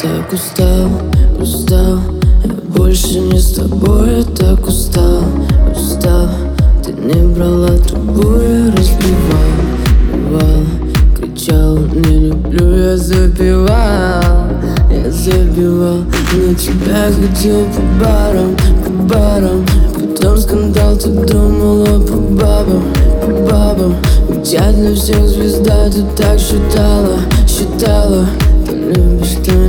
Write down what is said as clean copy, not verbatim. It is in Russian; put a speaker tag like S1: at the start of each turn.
S1: так устал, устал. Я больше не с тобой, я так устал, устал. Ты не брала трубу, я разбивал, бывал. Кричал, не люблю, я забивал на тебя ходил по барам, по барам. Потом скандал, ты думала по бабам, по бабам. Ведь я для всех звезда, ты так считала, считала. Ты любишь, ты